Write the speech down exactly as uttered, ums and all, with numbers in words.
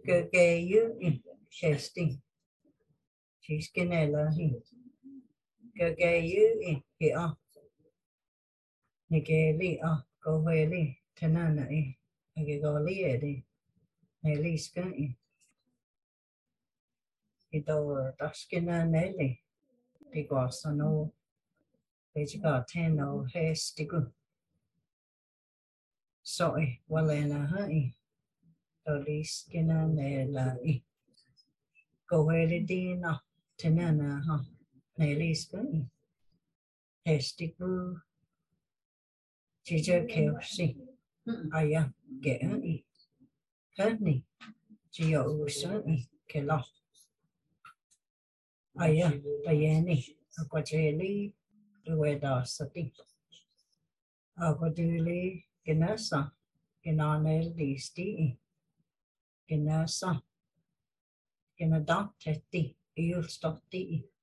cái cái yu sẽ sting chỉ cái này là hi cái cái yu hi à này cái li à câu về li thế nào này cái câu li ở đây này li cái cái đầu tắt cái này li thì có sao nó bây giờ thêm nó hết stick rồi qua lại là hơi rồi đi cái này là câu về đi nó thế nào nè ha này li cái hết stick chỉ chơi khéo xí ai à kẻ đi hết nè chỉ có số đi cái lo ai à bây giờ nè có chơi đi rồi đó sẽ đi à có chơi đi cái nó sao cái nó này đi đi cái nó sao cái nó đó thế đi yêu stop đi